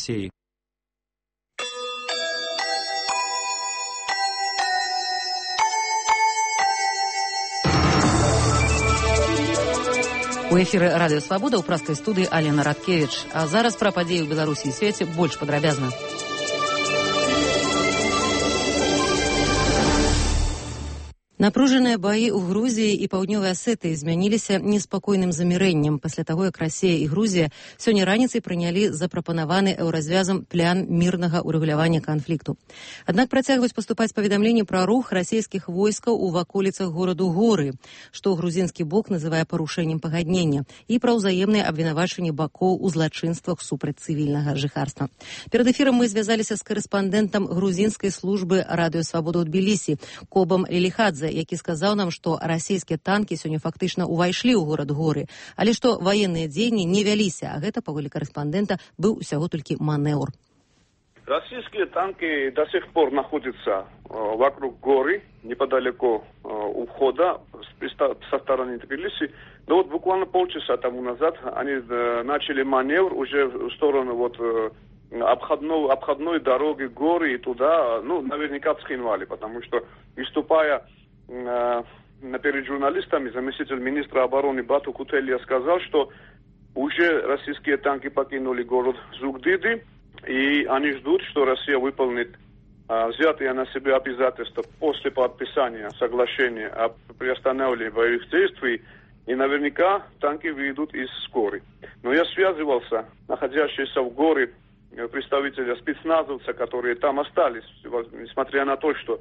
Россией. У эфіры радыё Свабода ў праскай студыі Алена Радкевіч. А зараз пра падзеі ў Беларусі і свеце больш падрабязна. Напружаныя баі ў Грузіі і Паўднёвай Асетыі змяніліся неспакойным замірэннем пасля таго, як Расія і Грузія сёння раніцай прынялі запрапанаваны еўразвязам план мірнага ўрэгулявання канфлікту. Аднак працягваюць паступаць паведамленні пра рух расійскіх войскаў у ваколіцах гораду Горы, што грузінскі бок называе парушэннем пагаднення, і пра ўзаемныя абвінавачанні бакоў у злачынствах супраць цывільнага жыхарства. Перад эфірам мы звязаліся з карэспандэнтам грузінскай службы радыё Свабода ў Тбілісі Кобам Ліліхадзе, які сказаў нам, што расійскія танкі сёння фактычна ўвайшлі ў горад Горы, але што ваенныя дзеянні не вяліся, а гэта, паводле карэспандэнта, быў усяго толькі манеўр. Российские танки до сих пор находятся вокруг горы, неподалеку у входа со стороны Тбилиси. Но вот буквально полчаса тому назад они начали маневр уже в сторону обходной дороги горы и туда, наверняка в Схинвале, потому что, выступая перед журналистами, заместитель министра обороны Бату Кутелья сказал, что уже российские танки покинули город Зугдиды, и они ждут, что Россия выполнит взятые на себя обязательства после подписания соглашения о приостановлении боевых действий, и наверняка танки выйдут из горы. Но я связывался, находящиеся в горе, представителя спецназовца, которые там остались, несмотря на то, что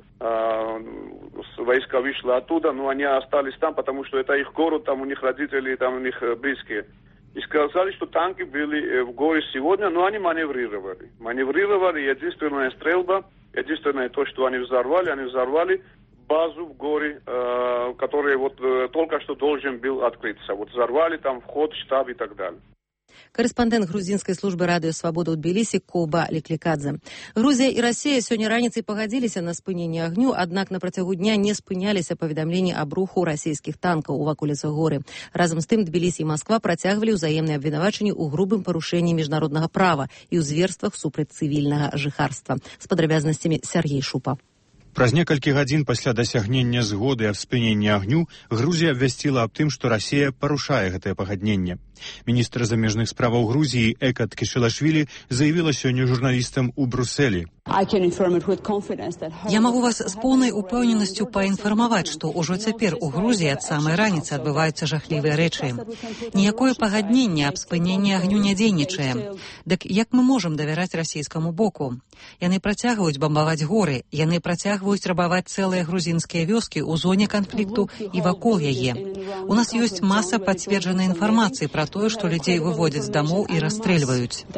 войска вышли оттуда, но они остались там, потому что это их город, там у них родители, там у них близкие. И сказали, что танки были в горе сегодня, но они маневрировали. Единственная стрельба, единственное то, что они взорвали базу в горе, которая только что должен был открыться. Взорвали там вход, штаб и так далее. Карэспандэнт грузінскай службы радыё Свабода ў Тбілісі Коба Ліліхадзе. Грузія і Расія сёння раніцай пагадзіліся на спыненне агню, аднак на працягу дня не спыняліся паведамленні аб руху расійскіх танкаў у ваколіцах горы. Разам з тым Тбілісі і Масква працягвалі ўзаемныя абвінавачанні ў грубым парушэнні міжнароднага права і ў зверствах супраць цывільнага жыхарства. З падрабязнасцямі Сергей Шупа. Праз некалькі гадзін пасля дасягнення згоды аб спыненні агню Грузія абвясціла аб тым, што Расія парушае гэтае пагадненне. Міністр замежных справаў Грузіі Экат Кишелашвили заявіла сёння журналістам у Брюсселі. Я магу вас з поўнай упэўненасцю паінфармаваць, што ўжо цяпер у Грузіі ад самай раніцы адбываюцца жахлівыя рэчы. Ніякое пагадненне аб спыненні агню не дзейнічае. Дык як мы можам давяраць расійскаму боку? Яны працягваюць бамбаваць горы, яны працягваюць рабаваць цэлыя грузінскія вёскі ў зоне канфлікту і вакол яе. У нас ёсць маса пацверджанай інфармацыі пра тое, што людзей выводзяць з дамоў і расстрэльваюць.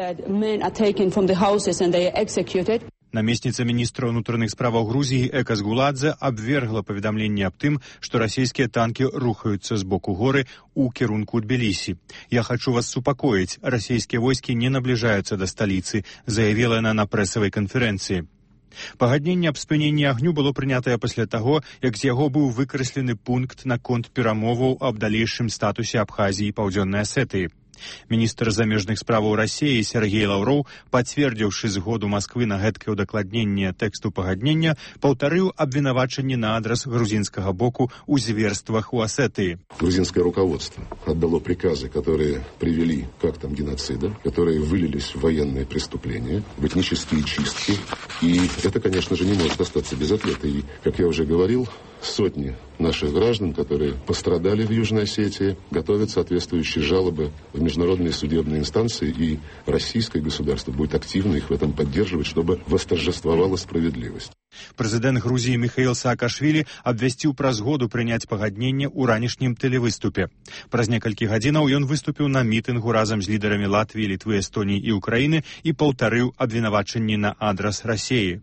Намесніца міністра ўнутраных справаў Грузіі Эка Згуладзе абвергла паведамленне аб тым, што расійскія танкі рухаюцца з боку горы ў кірунку Тбілісі. «Я хочу вас супакоіць, расійскія войскі не набліжаюцца да сталіцы», заявіла яна на прэсавай канферэнцыі. Пагадненне аб спыненні агню было прынятае пасля таго, як з яго быў выкрэслены пункт наконт перамоваў аб далейшым статусе Абхазіі і Паўдзённай Асетыі. Міністр замежных справаў Расіі Сергей Лаўроў, пацвердзіўшы згоду Масквы на гэткае ўдакладненне тэксту пагаднення, паўтарыў абвінавачанні на адрас грузинского боку у зверствах у Осетии. Грузинское руководство отдало приказы, которые привели к актам геноцида, которые вылились в военные преступления, в этнические чистки. И это, конечно же, не может остаться без ответа. И, как я уже говорил, сотни наших граждан, которые пострадали в Южной Осетии, готовят соответствующие жалобы в международные судебные инстанции, и российское государство будет активно их в этом поддерживать, чтобы восторжествовала справедливость. Прэзідэнт Грузіі Міхаіл Саакашвілі абвясціў пра згоду прыняць пагадненне ў ранішнім тэлевыступе. Праз некалькі гадзінаў ён выступіў на мітынгу разам з лідарамі Латвіі, Літвы, Эстоніі і Украіны і паўтарыў абвінавачанні на адрас Расіі.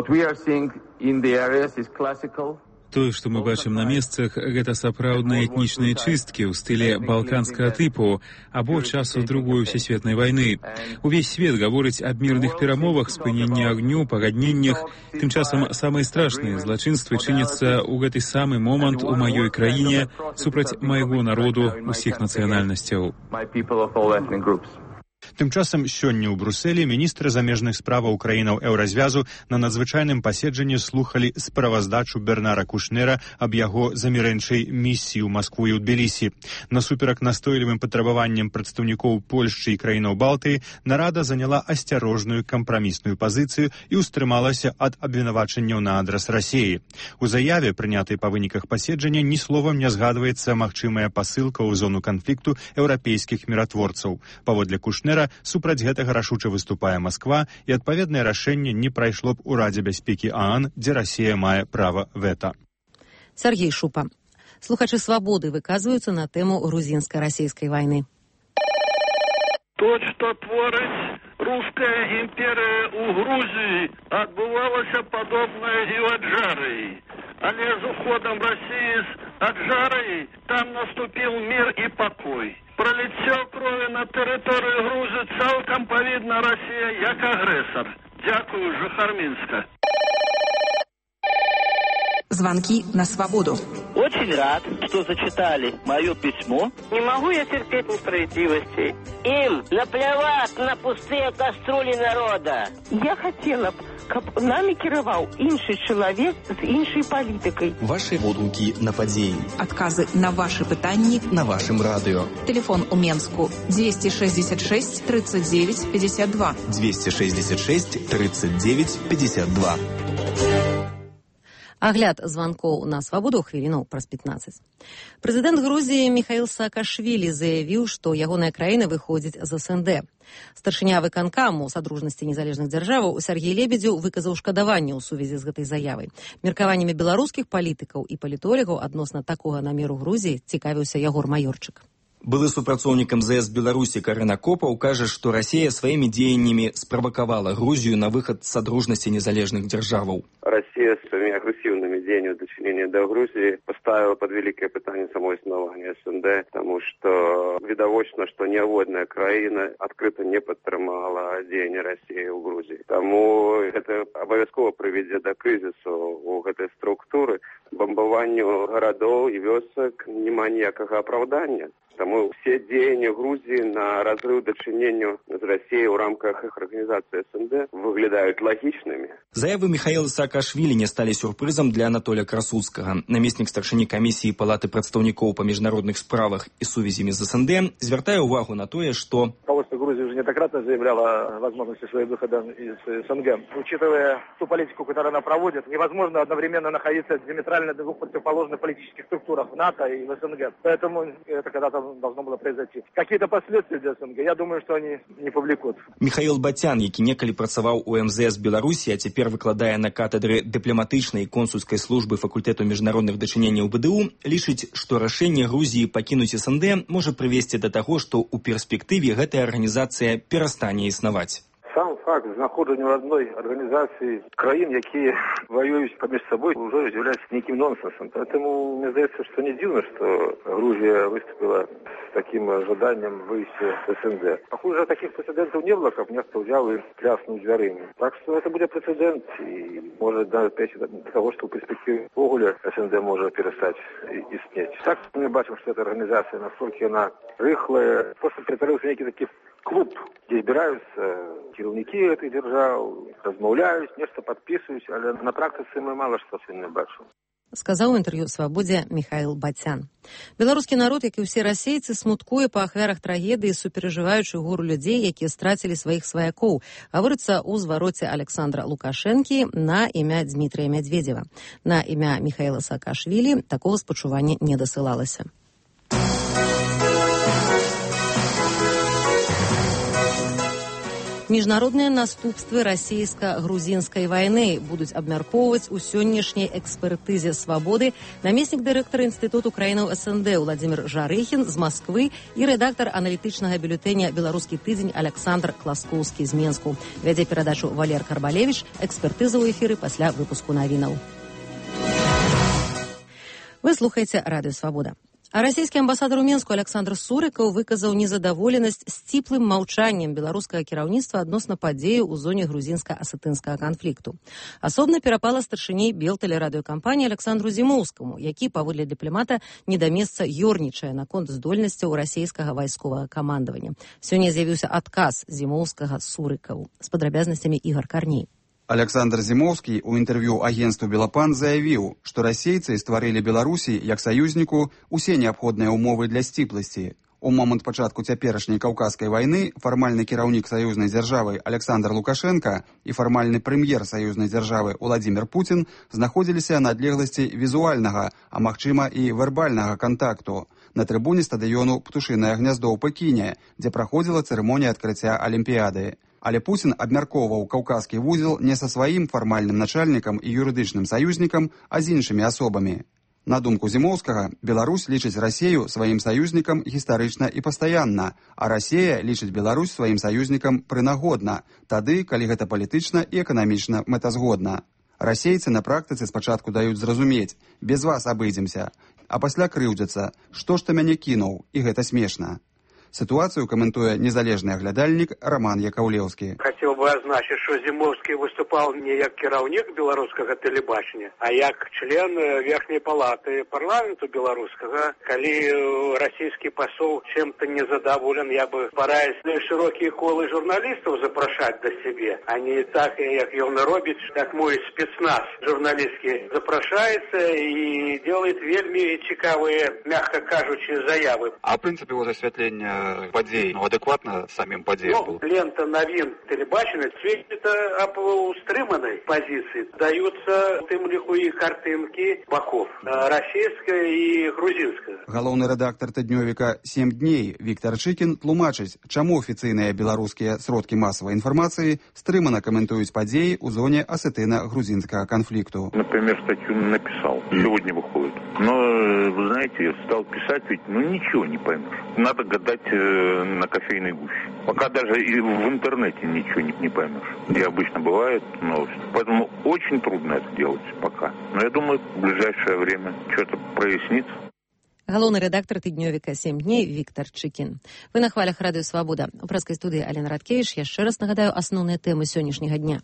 Тое, што мы бачым на месцах, гэта сапраўдныя этнічныя чысткі ў стылі балканскага тыпу або часу Другой сусветнай вайны. Увесь свет гаворыць аб мірных перамовах, спыненні агню, пагадненнях. Тым часам самыя страшныя злачынствы чыняцца ў гэты самы момант у маёй краіне супраць майго народу усіх нацыянальнасцяў. Тым часам сёння ў Брусэлі міністры замежных справаў краінаў еўразвязу на надзвычайным паседжанні слухалі справаздачу Бернара Кушнера аб яго замірэнчай місіі ў Маскву і ў Тбілісі. Насуперак настойлівым патрабаванням прадстаўнікоў Польшчы і краінаў Балтыі, нарада заняла асцярожную кампрамісную пазіцыю і ўстрымалася ад абвінавачанняў на адрас Расіі. У заяве, прынятай па выніках паседжання, ні словам не згадваецца магчымая пасылка ў зону канфлікту еўрапейскіх міратворцаў. Паводле Кушнера, супраць гэтага рашуча выступае Масква, і адпаведнае рашэнне не прайшло б у Радзе бяспекі ААН, дзе Расія мае права вета. Сергей Шупа. Слухачы «Свабоды» выказваюцца на тэму грузінска-расійскай вайны. То, што творыць руская імперія ў Грузіі, адбывалася падобнае і ў Аджарыі. Але з уходам Расіі з Аджарыі там наступіў мір і пакой. Проліццё крові на тэрыторыі Грузіі цалкам павінна Расія як агрэсар. Дзякую, Жыхар Мінска. Звонки на свободу. Очень рад, что зачитали мое письмо. Не могу я терпеть несправедливости. Им наплевать на пустые кастрюли народа. Я хотела б, каб нами кіраваў іншы чалавек з іншай палітыкай. Ваши водгукі на падзеі. Адказы на ваши пытанні на вашым радыё. Телефон у Менску 266 39 52. 266 39 52. Агляд званкоў на свабоду хвіліну праз 15. Прэзідэнт Грузіі Міхаіл Саакашвілі заявіў, што ягоная краіна выходзіць з СНД. Старшыня выканкаму Садружнасці незалежных дзяржаваў Сергей Лебедзеў выказаў шкадаванне ў сувязі з гэтай заявай. Меркаваннямі беларускіх палітыкаў і палітолагаў адносна такога намеру Грузіі цікавіўся Ягор Маёрчык. Былы супрацоўнік МЗС Беларусі Карына Копаў кажа, што Расія сваімі дзеяннямі справакавала Грузію на выхад з Садружнасці незалежных дзяржаваў. Россия своими агрессивными деяниями в дочинении до Грузии поставила под великое питание само основание СНД, потому что видовочно, что ни одна краина открыто не подтримала деяния России в Грузии. Тому это обовязково приведет до кризису у этой структуры, бомбованию городов и вёсок, нема ніякого оправдания. Тому все деяния Грузии на разрыв дочинению с Россией в рамках их организации СНД выглядают логичными. Заявы Михаила Саакашвілі не стали сюрпризом для Анатолия Красуцкага. Намеснік старшыні камісіі Палаты прадстаўнікоў па міжнародных справах и сувязямі з СНД звяртае увагу на тое, что руководство Грузии уже неоднократно заявляло о возможности своего выхода из СНГ. Учитывая ту политику, которую она проводит, невозможно одновременно находиться в диаметрально двух противоположных политических структурах в НАТО и в СНГ. Поэтому это когда-то должно было произойти. Какие-то последствия для СНГ, я думаю, что они не повлекут. Михаил Батян, які некалі працаваў у МЗС Беларусі, а цяпер выкладае на катедры дыпламатычнай і консульскай службы факультэту міжнародных дачыненняў БДУ, лічыць, што рашэнне Грузіі пакінуць СНД можа прывесці да таго, што ў перспектыве гэтая арганізацыя перастане існаваць. Сам факт знаходжання в одной организации краин, які воюють поміж собой, уже является неким нонсенсом. Поэтому мне кажется, что не дивно, что Грузия выступила с таким ожиданием выйти с СНД. Похоже, таких прецедентов не было, как место взял и пляснул дверыми. Так что это будет прецедент, и может даже прийти до того, что в перспективе вогуле СНД может перестать існеть. Так мы бачим, что эта организация, насколько она рыхлая, просто притворился некий такой клуб, где збираються керівники этих держав, розмовляють, нешта підписують, але на практиці ми мало що не бачимо. Сказаў у інтэрв'ю «Свабодзе» Михаил Батян. Беларускі народ, як і ўсе расейцы, смуткуе па ахвярах трагедыі, суперажываючы гору людзей, якія страцілі сваіх сваякоў. Гаворыцца ў звароце Александра Лукашэнкі на імя Дмітрия Медведева. На імя Михаила Саакашвілі такого спачування не дасылалася. Міжнародныя наступствы расійска-грузінскай вайны будуць абмяркоўваць у сённяшняй экспертызе «Свабоды» намеснік дырэктара Інстытуту краінаў СНД Владзімір Жарыхін з Масквы і рэдактар аналітычнага бюлетэня «Беларускі тыдзень» Александр Класкоўскі з Менску. Вядзе перадачу Валер Карбалевіч, экспертыза ў эфіры пасля выпуску навінаў. Вы слухаеце радыё «Свабода». А расійскі амбасадар у Мінску Александр Сурыкаў выказаў незадаволенасць сціплым маўчаннем беларускага кіраўніцтва адносна падзею ў зоне грузінска-асетынскага канфлікту. Асобна перапала старшыні белтэлерадыёкампаніі Александру Зімоўскаму, які, паводле дыпламата, не да месца ёрнічае наконт здольнасцяў расійскага вайсковага камандавання. Сёння з'явіўся адказ Зімоўскага Сурыкаву. З падрабязнасцямі Ігор Карней. Александр Зімоўскі ў інтэрв'ю агенцтву «Белапан» заявіў, што расейцы стварылі Беларусі як саюзніку усе неабходныя ўмовы для сціпласці. У момант пачатку цяперашняй каўказскай вайны фармальны кіраўнік саюзнай дзяржавы Александр Лукашенка і фармальны прэм'ер саюзнай дзяржавы Уладзімір Пуцін знаходзіліся на адлегласці візуальнага, а магчыма і вербальнага кантакту на трыбуне стадыёну «Птушынае гняздо» ў Пекіне, дзе праходзіла цырымонія адкрыцця Алімпіяды. Але Пуцін абмяркоўваў каўказскі вузел не са сваім фармальным начальнікам і юрыдычным саюзнікам, а з іншымі асобамі. На думку Зімоўскага, Беларусь лічыць Расею сваім саюзнікам гістарычна і пастаянна, а Расея лічыць Беларусь сваім саюзнікам прынагодна, тады, калі гэта палітычна і эканамічна мэтазгодна. Расейцы на практыцы спачатку даюць зразумець, без вас абыдземся, а пасля крыўдзяцца, што ж ты мяне кінуў, і гэта смешна. Ситуацию комментуя незалежный оглядальник Роман Яковлевский. Хотел бы отзначить, что Зимовский выступал не как керовник белорусского телебачения, а как член Верхней палаты парламенту белорусского. Коли российский посол чем-то незадоволен, я бы стараюсь широкие колы журналистов запрошать до себе, а не так, как он робит, как мой спецназ журналистский запрошается и делает вельми цікавые, мягко кажучи, заявы. А принцип его засветления подей, адекватно самим подеям был? Лента новин телебачення свідчить об устриманной позиции. Даются тым лиху и картинки боков, российская и грузинская. Галоўны рэдактар тыднёвіка «7 дней» Віктор Чыкін тлумачыць, чаму афіцыйныя беларускія сродкі масавай інфармацыі стрымана каментуюць падзеі ў зоне асетына-грузинского конфликту. Например, статью написал, сегодня выходит. Но, вы знаете, стал писать, ведь ничего не поймешь. Надо гадать на кофейной гуще. Пока даже и в интернете ничего не поймешь. Где обычно бывает новости. Поэтому очень трудно это делать пока. Но я думаю, в ближайшее время что-то прояснится. Галоўны рэдактар тыднёвіка «7 дней» Віктор Чыкін. Вы на хвалях радыё «Свабода». У прэскай студыі Алена Радкевіч. Яшчэ раз нагадаю асноўныя тэмы сённяшняга дня.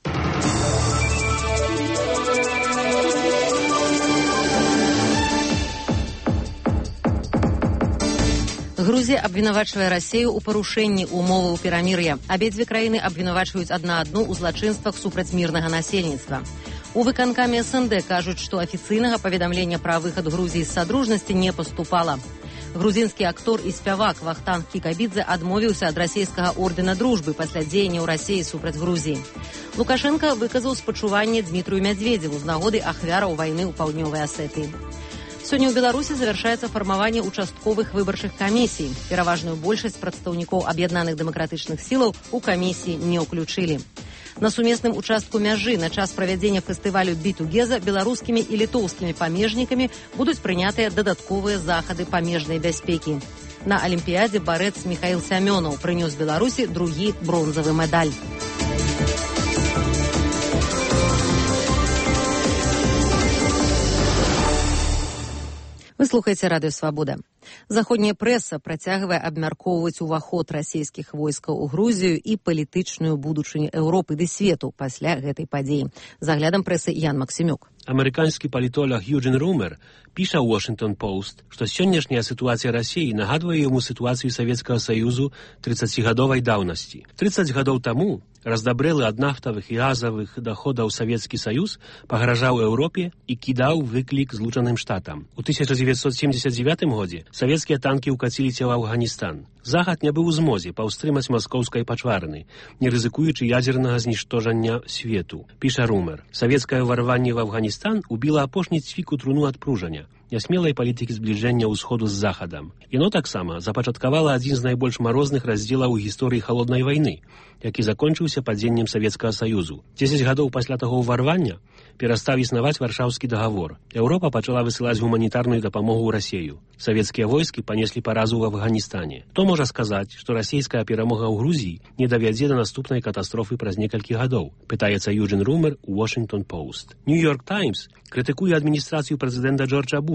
Грузія абвінавачвае Расею ў парушэнні умоваў перамір'я. Абедзве краіны абвінавачваюць адна адну ў злачынствах супраць мірнага насельніцтва. У выканкаме СНД кажуць, што афіцыйнага паведамлення пра выхад Грузіі з садружнасці не паступала. Грузінскі актор і спявак Вахтанг Кікабідзе адмовіўся ад расейскага ордэна дружбы пасля дзеянняў Расеі супраць Грузіі. Лукашенка выказаў спачуванне Дмітрыю Мядзведзеву з нагоды ахвяраў вайны ў паўднёвай Асетыі. Сёння ў Беларусі завяршаецца фармаванне участковых выбарчых камісій. Пераважную большасць прадстаўнікоў аб'яднаных дэмакратычных сілаў у камісіі не ўключылі. На сумесным участку мяжы на час правядзення фестывалю «Бітугеза» беларускімі і літоўскімі памежнікамі будуць прынятыя дадатковыя захады памежнай бяспекі. На Алімпіядзе барэц Міхаіл Сямёнаў прынёс Беларусі другі бронзавы медаль. Вы слухаеце радыё «Свабода». Заходняя прэса працягвае абмяркоўваць уваход расійскіх войскаў у Грузію і палітычную будучыню Еўропы ды свету пасля гэтай падзеі. З аглядам прэсы Ян Максімюк. Амерыканскі палітолог Юджин Румер піша ў Washington Post, што сённяшняя сітуацыя Расіі нагадвае яму сітуацыю Савецкага Саюзу 30-гадовай даўнасці. 30 гадоў таму раздабрэлы ад нафтавых і газавых даходаў Савецкі Саюз пагражаў Еўропе і кідаў выклік Злучаным Штатам. У 1979 годзе савецкія танкі ўкаціліся ў Афганістан. Захад не быў у змозе паўстрымаць маскоўскай пачварыны, не рызыкуючы ядзернага зніштожання свету. Піша Румер. Савецкае ўварванне в Афганістан убіла апошні цвік у труну адпружання, нясмелай палітыкі збліжэння ўсходу з захадам. Яно таксама запачаткавала адзін з найбольш марозных раздзелаў у гісторыі халоднай вайны, які закончыўся падзеннем Савецкага Саюзу. 10 гадоў пасля таго ўварвання перастаў існаваць Варшаўскі дагавор. Еўропа пачала высылаць гуманітарную дапамогу ў Расею. Савецкія войскі панеслі паразу ў Афганістане. Хто можа сказаць, што расійская перамога ў Грузіі не давядзе да наступнай катастрофы праз некалькі гадоў? Пытаецца Юджин Румер у Washington Post. New York Times крытыкуе адміністрацыю прэзідэнта Джорджа Буша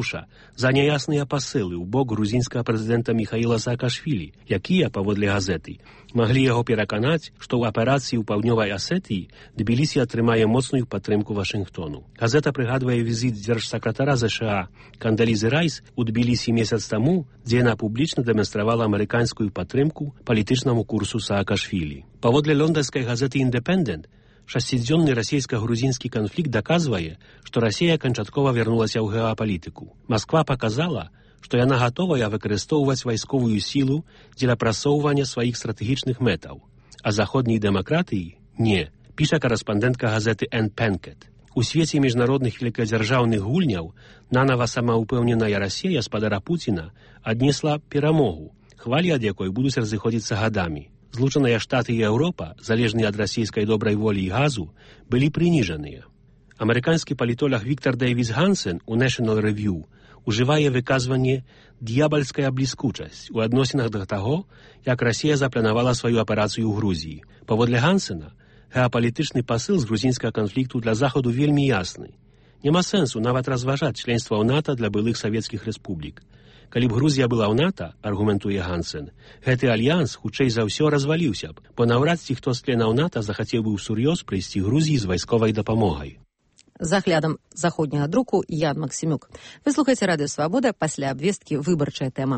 Буша за няясныя пасылы ў бок грузінскага прэзідэнта Міхаіла Саакашвілі, якія, паводле газеты, маглі яго пераканаць, што ў аперацыі ў паўднёвай Асетыі Тбілісі атрымае моцную падтрымку Вашынгтону. Газета прыгадвае візіт дзяржсакратара ЗША Кандалізы Райс у Тбілісі месяц таму, дзе яна публічна дэманстравала амерыканскую падтрымку палітычнаму курсу Саакашвілі. Паводле лонданскай газеты «Independent», шасцідзённы расійска-грузінскі канфлікт даказвае, што Расія канчаткова вярнулася ў геапалітыку. Масква паказала, што яна гатовая выкарыстоўваць вайсковую сілу дзеля прасоўвання сваіх стратэгічных мэтаў, а заходняй дэмакратыі не, піша карэспандэнтка газеты «Энн Пенкет». У свеце міжнародных великадзяржаўных гульняў нанава самаўпэўненая Расія спадара Пуціна аднесла перамогу, хвалі ад якой будуць разыходзіцца гадамі. Злучаныя Штаты і Еўропа, залежныя ад расійскай добрай волі і газу, былі прыніжаныя. Амерыканскі палітолог Віктор Дэйвіс Гансен у National Review ужывае выказванне «д'ябальская бліскучасць» у адносінах да таго, як Расія запланавала сваю аперацыю ў Грузіі. Паводле Гансена, геапалітычны пасыл з грузінскага канфлікту для Захаду вельмі ясны. Няма сэнсу нават разважаць членства ў НАТО для былых савецкіх рэспублік. Калі б Грузія была ў НАТО, аргументуе Гансен, гэты альянс хутчэй за ўсё разваліўся б, бо наўрад ці хто з членаў НАТО захацеў бы ўсур'ёз прыйсці Грузіі з вайсковай дапамогай. За аглядам заходняга друку Ян Максімюк. Вы слухаеце Радыё Свабода, пасля абвесткі выбарчая тэма.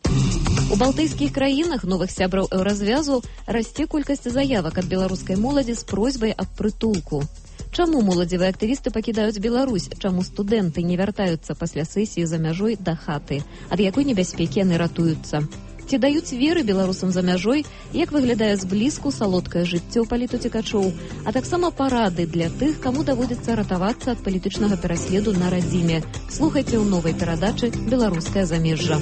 У балтыйскіх краінах новых сябраў еўразвязу расце колькасць заявак ад беларускай моладзі з просьбай аб прытулку. Чаму моладзевыя актывісты пакідаюць Беларусь? Чаму студэнты не вяртаюцца пасля сесіі за мяжой да хаты? Ад якой небяспекі яны ратуюцца? Ці даюць веры беларусам за мяжой? Як выглядае зблізку салодкае жыццё палітуцікачоў? А таксама парады для тых, каму даводзіцца ратавацца ад палітычнага пераследу на радзіме. Слухайце ў новай перадачы «Беларускае замежжа».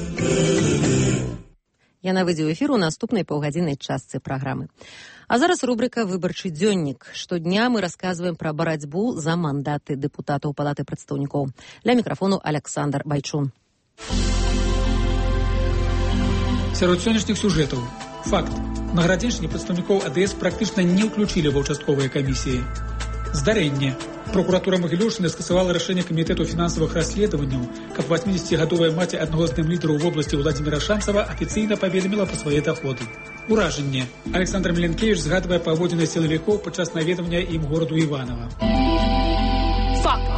Яна выйдзе ў эфір у наступнай паўгадзіннай частцы праграмы. А зараз рубрика «Выбарчы дзённік». Штодня мы расказваем пра барацьбу за мандаты дэпутатаў Палаты прадстаўнікоў. Ля мікрафону Александр Байчун. Сярод сённяшніх сюжэтаў. Факт. На Градзеншчыне прадстаўнікоў АДС практычна не ўключылі ва ўчастковыя камісіі. Здарэнне. Прокуратура Магілёўшчыны скасавала рашэнне камітэту фінансавых расследаванняў, каб 80гадовая маці аднаго з дэмлідараў в обласці Владзіміра Шанцава афіцыйна паведаміла пра свае даходы. Уражанне. Александр Міленкевіч згадвае паводзіны сілавікоў падчас наведвання ім гораду Іванова. Факт.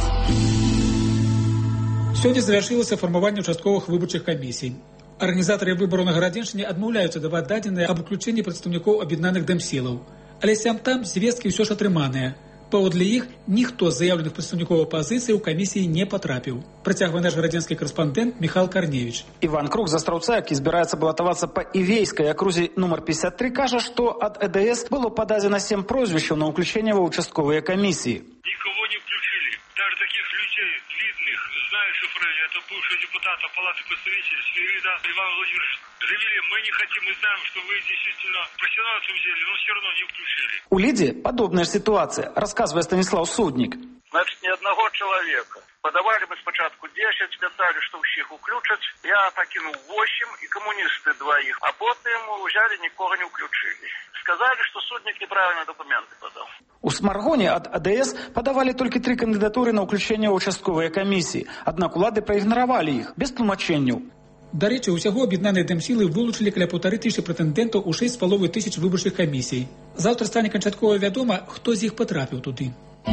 Сёння завяршылася фармаванне участковых выбарчых камісій. Арганізатары выбараў на Градзеншчыне адмаўляюцца даваць дадзеныя аб уключэнні прадстаўнікоў аб'яднаных дэмсілаў. Але сям-там звесткі ўсё ж атрыманыя. Паводле іх ніхто з заяўленых прадстаўнікоў апазіцыі ў камісіі не патрапіў. Працягвае наш градзенскі карэспандэнт Міхал Карневіч. Іван Крук з Астраўца, які збіраецца балатавацца па Івейскай акрузе нумар 53, кажа, што ад ЭДС было пададзена 7 прозвішчаў на ўключэнне ва ўчастковыя камісіі. Никого не включили. Даже таких людей видных, знающих это бывшего депутата Палаты представителей Свирида Ивана Владимировича, заявили, мы не хотим, мы знаем, что вы действительно профессионалы в этом деле, но все равно не включили. У Лиде падобная ж ситуация, рассказывает Станислав Судник. Значит, ни одного человека. Подавали мы спочатку 10, сказали, что всех включат. Я покинул 8 и коммунисты двоих. А потом взяли, никого не включили. Сказали, что Судник неправильно документы подал. У Смаргоне от АДС подавали только 3 кандидатуры на уключение в участковые комиссии. Однако улады проигнорировали их, без тлумачэнняў. Да рэчы, усяго аб'яднаныя дэмсілы вылучылі каля 1500 прэтэндэнтаў у 6500 выбарчых камісій. Заўтра стане канчаткова вядома, хто з іх патрапіў туды.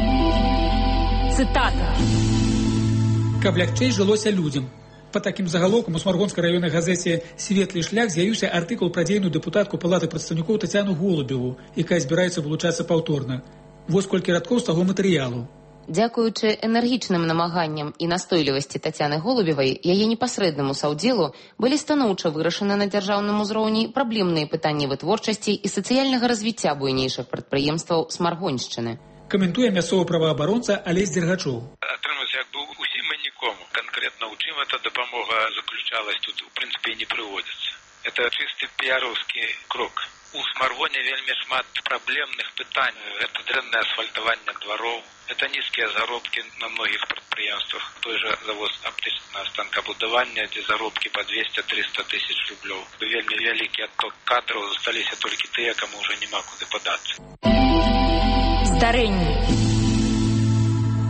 Цытата. Каб лягчэй жылося людзям. Па такім загалоўкам у Смаргонскай раённай газеце «Светлы шлях» з'явіўся артыкул пра дзейную дэпутатку Палаты прадстаўнікоў Тацяну Голубеву, якая збіраецца вылучацца паўторна. Вось колькі радкоў з таго матэрыялу. Дзякуючы энергічным намаганням і настойлівасці Тацяны Голубевай, яе непасрэднаму саўдзелу былі станоўча вырашаны на дзяржаўным узроўні праблемныя пытанні вытворчасці і сацыяльнага развіцця буйнейшых прадпрыемстваў Смаргоншчыны. Каментуе мясцовы праваабаронца Алесь Дзергачоў. Атрымалася як бы усім і нікому. Конкретно у чым эта дапамога заключалась тут, в принципе, не прыводзіцца. Это чисты піяровскі крок. У Смаргоне вельмі шмат праблемных пытань. Это дрэннае асфальтаванне двароў, это нізкія заробкі на многіх прадпрыемствах. Той же завоз аптычнага станкабудавання, дзе заробкі па 200-300 тысяч рублёў. Вельмі вялікі адток кадраў, засталіся толькі тыя, каму ўжо няма куды падацца. Здарэнне.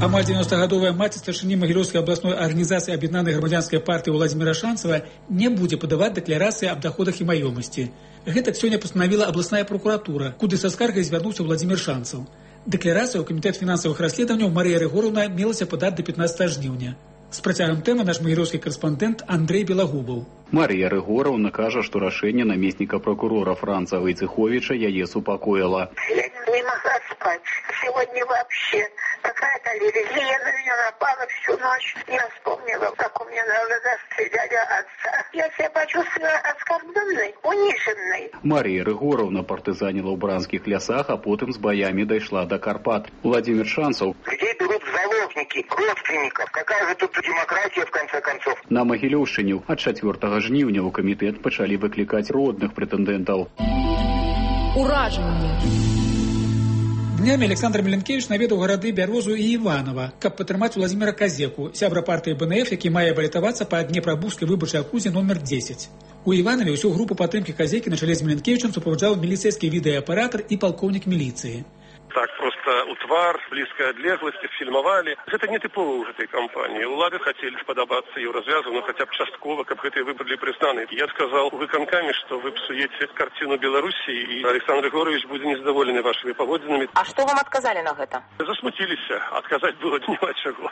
Амаль 90-гадовая маці старшыні Магілёўскай абласной арганізацыі аб'яднанай грамадзянскай партыі Владзіміра Шанцава не будзе падаваць дэкларацыі аб даходах і маёмасці. Гэтак сёння пастанавіла абласная прокуратура, куды са скаргай звярнуўся Владзімір Шанцаў. Дэкларацыю ў камітэт фінансавых расследаванняў Марыя Рыгораўна мелася падаць да 15 жніўня. З працягам тэмы наш магілёўскі карэспандэнт Андрэй Белагубаў. Мария Рыгораўна кажа, что решение наместника прокурора Франца Войцеховича яе супокоило. Я не могла спать. Сегодня вообще такая-то аллергия на меня напала всю ночь. Я вспомнила, как у меня на глазах стреляли отца. Я себя почувствовала оскорбленной, униженной. Мария Рыгораўна партизанила в бранских лясах, а потом с боями дошла до Карпат. Владимир Шанцаў. Где берут заложники, родственников? Какая же тут демократия, в конце концов? На Магілёўшчыне от 4 жніўня ў камітэт пачалі выклікаць родных прэтэндэнтаў. Уражанне. Днямі Александр Міленкевич наведаў гарады Бярозу і Іванова, каб падтрымаць Владзіміра Казеку, сябра партыі БНФ, які мае балятавацца па Днепрабузскай выбарчай акрузе номер 10. У Іванове ўсю групу падтрымкі Казекі на чале з Міленкевичам суправаджаў міліцэйскі відэааператар і палкоўнік міліцыі. Так просто у твар, близкой отлеглости фильмовали. Это не типово уже этой кампании. Улады хотели подобаться Еврозвязу, но хотя бы частково, как это выбрали признаны. Я сказал выконками, что вы псуете картину Белоруссии, и Александр Егорович будет незадоволен вашими поводинами. А что вам отказали на это? Засмутились. Отказать было не от чего.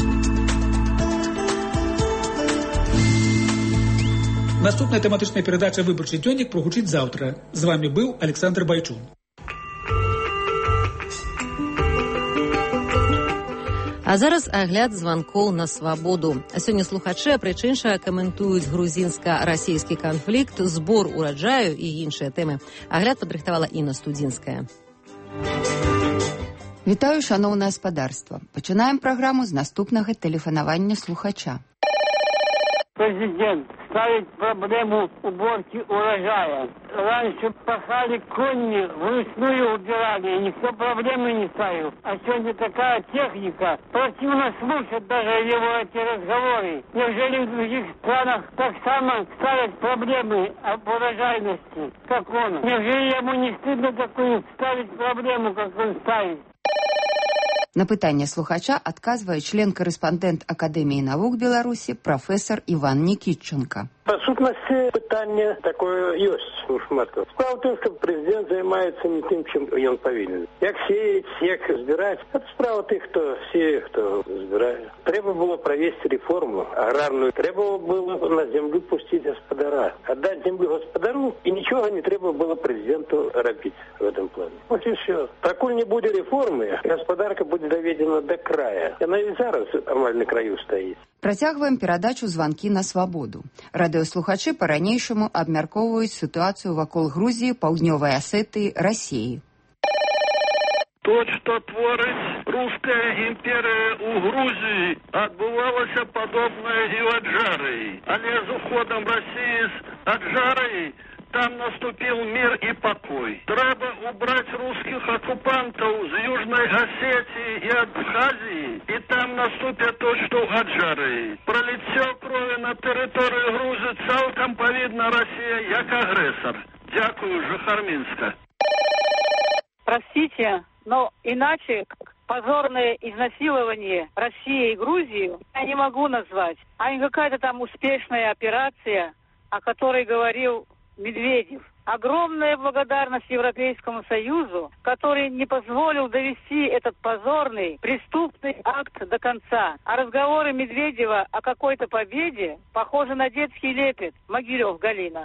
Наступная тэматычная перадача «Выбарчы дзённік» прагучыць заўтра. З вами быў Александр Байчун. А зараз агляд званкоў на свабоду. А сёння слухачы прычынша каментуюць грузінска-расійскі канфлікт, збор ураджаю і іншыя тэмы. Агляд падрыхтавала Інна Студзінская. Вітаю, шаноўнае гаспадарства. Пачынаем праграму з наступнага тэлефанавання слухача. Президент ставит проблему уборки урожая. Раньше пахали коньми, вручную убирали, и никто проблемы не ставил. А сегодня такая техника, противно слушать даже его эти разговоры. Неужели в других странах так само ставят проблемы об урожайности, как он? Неужели ему не стыдно такую ставить проблему, как он ставит? На пытанне слухача адказвае член-карэспандэнт Акадэміі навук Беларусі прафесор Іван Нікітченка. По сутности питання такое есть у Шматка. Справа в том, что президент занимается не тем, чем он повинен. Як сеять, як збирать. Это справа тих, хто сеє, хто збирає. Треба було провести реформу аграрную. Треба було на землю пустить господара. Отдать землю господару, и ничего не треба было президенту робить в этом плане. Вот и все. Покуль не будет реформы, господарка будет доведена до края. Она и зараз амаль на краю стоит. Працягваем перадачу «Званкі на свабоду». Радыёслухачы па-ранейшаму абмяркоўваюць сітуацыю вакол Грузіі, Паўднёвай Асетыі, Расіі. То, что творит русская империя у Грузии, отбывалось подобное и в Аджарии. А не с уходом России с Аджарии там наступил мир и покой. Треба убрать русских оккупантов с Южной Осетии и Абхазии, и там наступит то, что в Аджарии. Пролитье крови на территории Грузии цалком повидна Россия як агрессор. Дякую, Жихарминска. Простите, но иначе позорное изнасилование России и Грузии я не могу назвать. А не какая-то там успешная операция, о которой говорил Медведев. Огромная благодарность Европейскому Союзу, который не позволил довести этот позорный, преступный акт до конца. А разговоры Медведева о какой-то победе похожи на детский лепет. Могилев, Галина.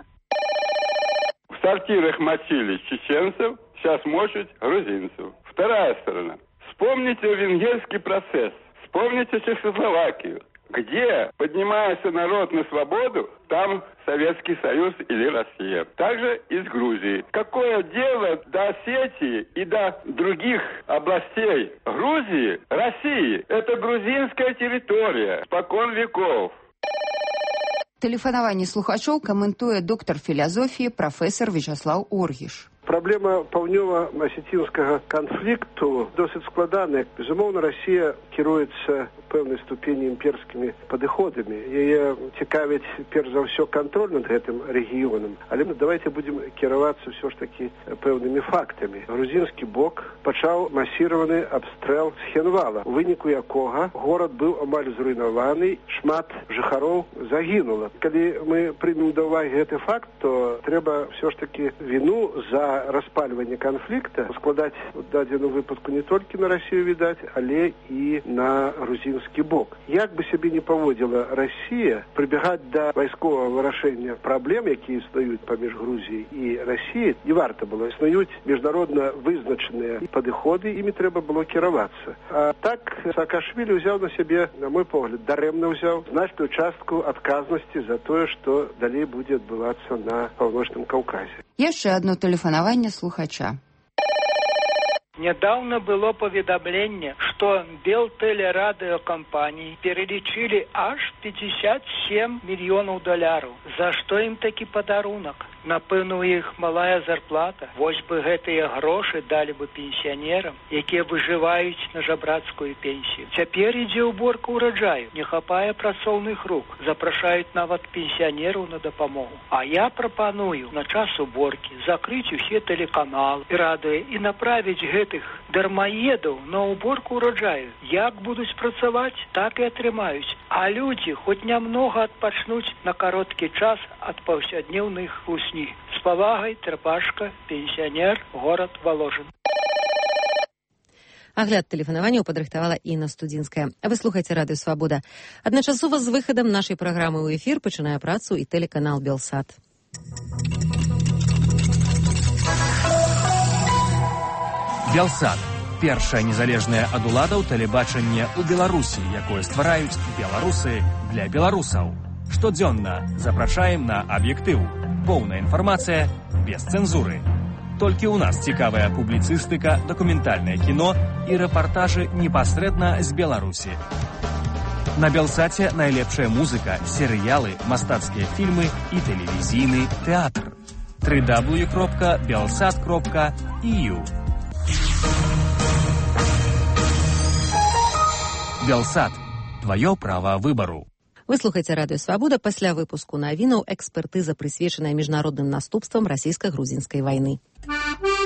В сортирах мочили чеченцев, сейчас мочат грузинцев. Вторая сторона. Вспомните венгерский процесс, вспомните Чехословакию. Где поднимается народ на свободу, там Советский Союз или Россия. Также и с Грузией. Какое дело до Осетии и до других областей Грузии, России? Это грузинская территория, спокон веков. Тэлефанаванне слухачоў каментуе доктар філазофіі прафесор Вячаслаў Оргіш. Праблема паўднёва-асецінскага канфлікту досыць складаная. Безумоўна, Расія кіруецца пэўнай ступені імперскімі падыходамі. Яе цікавіць перш за ўсё кантроль над гэтым рэгіёнам. Але давайте будзем кіравацца ўсё ж такі пэўнымі фактамі. Грузінскі бок пачаў масіраваны абстрэл Схенвала, у выніку якога горад быў амаль зруйнаваны, шмат жыхароў загінула. Калі мы прымем да ўвагі гэты факт, то трэба ўсё ж такі віну за распальванне канфлікта складаць у дадзеным выпадку не толькі на Расію, відаць, але і на грузінскі бок. Як бы сябе не паводзіла Расія, прыбягаць да вайсковага вырашэння праблем, якія існуюць паміж Грузіяй і Расіяй, не варта было. Існуюць міжнародна вызначаныя падыходы, імі трэба было кіравацца. А так Саакашвілі ўзяў на сябе, на мой погляд, дарэмна ўзяў значную частку адказнасці за тое, што далей будзе адбывацца на Паўночным Каўказе. Яшчэ одно тэлефанаванне слухача. Недавно было поведомление, что Белтелерадиокомпании перелічили аж 57 миллионов долларов. За что им таки подарунок? Напэўна, у іх малая зарплата. Вось бы гэтыя грошы далі бы пенсіянерам, якія выжываюць на жабрацкую пенсію. Цяпер ідзе уборка ўраджаю, не хапае працоўных рук. Запрашаюць нават пенсіянераў на дапамогу. А я прапаную на час уборкі закрыць усе тэлеканалы і радыё і направіць гэтых дармаедаў на уборку ўраджаю. Як будуць працаваць, так і атрымаюць. А людзі хоць нямнога адпачнуць на кароткі час ад паўсяднёвных хлусні. С павагай, Тэрбашка, пенсіянер, горад Воложин. Агляд тэлефанаванняў падрыхтавала Інна Студзінская. Вы слухаеце Радыё Свабода. Адначасова з выхадам нашай праграмы ў эфір пачынае працу і тэлеканал Белсат. Белсат. Першае незалежнае ад уладаў тэлебачанне ў Беларусі, якое ствараюць беларусы для беларусаў. Штодзённа запрашаем на аб'ектыў. Поўная інфармацыя без цэнзуры. Толькі ў нас цікавая публіцыстыка, дакументальнае кіно і рэпартажы непасрэдна з Беларусі. На Белсаце найлепшая музыка, серыялы, мастацкія фільмы і тэлевізійны тэатр. www.belsat.eu Белсат. Твоё права выбару. Вы слухаеце Радыё Свабода. Пасля выпуску навінаў экспертыза, прысвечаная міжнародным наступствам расійска-грузінскай вайны.